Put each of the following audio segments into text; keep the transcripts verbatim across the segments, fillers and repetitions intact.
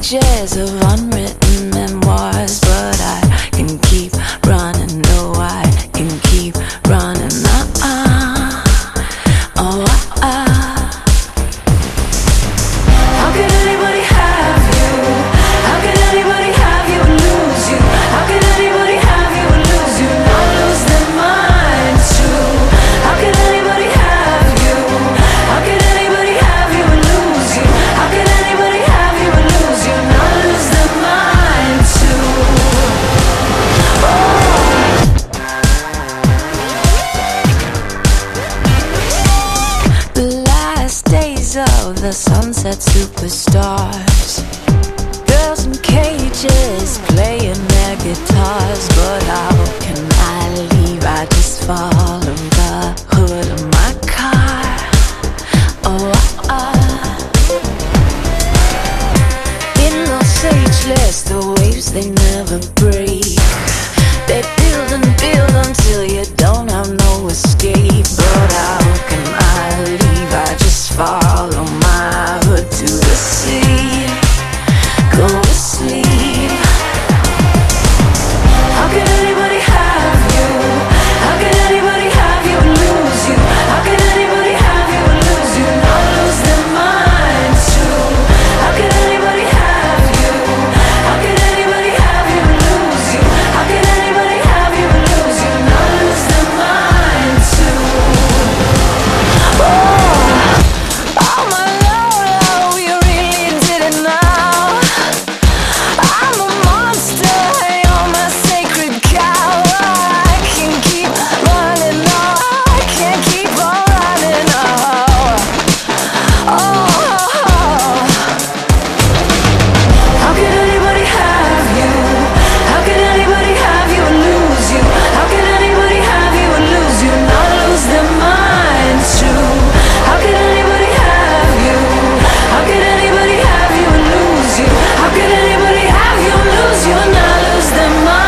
pages of unwritten memoirs, but I can keep running. No, I can keep running. Uh-uh. Oh, uh-uh. How could anybody have you? How could anybody have you and lose you? How could anybody have you and lose you? Not lose their mind too. How could anybody have you? How could anybody have you and lose you? How could anybody have you and lose you? Not lose their mind too. Oh. The last days of the sunset superstars, girls in cages playing their guitars. But how can I leave? I just follow the hood of my car. Oh, uh, in Los Angeles, the waves, they never break. They build and build until you don't have no escape. But how can I leave? I just follow my hood to the sea. Go to sleep. How could anybody have you? How could anybody have you and lose you? How could anybody have you and lose you? Not lose their mind too. How could anybody have you? How could anybody have you and lose you? How could anybody have you and lose you? Not lose their mind too. Oh, oh my Lord, you really did it now. I'm a monster, you're my sacred cow. I can keep running, no, I can't keep on running. Oh, oh. How could anybody have you? How could anybody have you and lose you? How could anybody have you and lose you? Not lose their minds too. How could anybody have you? How could anybody have you and lose you? How could anybody have you and lose you and not lose their mind?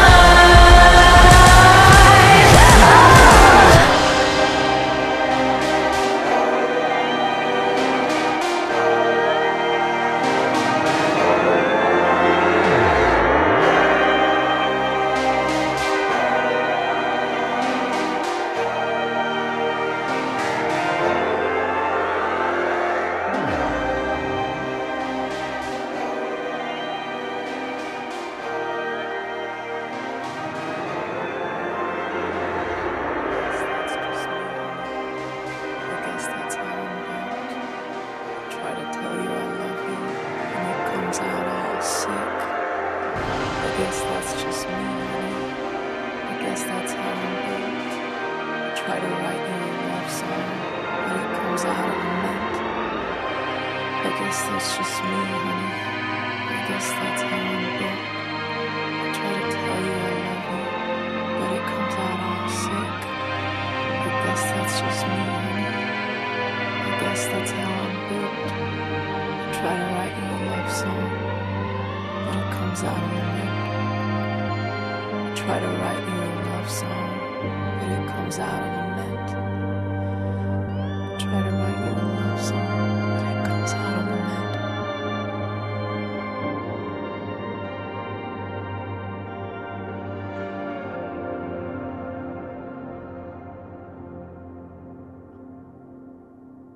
I guess that's how I'm built. Try to tell you I love you, and it comes out all sick. I guess that's just me, honey. I guess that's how I'm built. I try to write you a love song, but it comes out of a mint. I guess that's just me, honey. I guess that's how I'm built. I try to tell you I love you, but it comes out all sick. I guess that's just me, honey. I guess that's how I'm built. I try to write you a love song, but it comes out of a mint. I try to write you a love song, but it comes out of a mint. I try to write you a love song.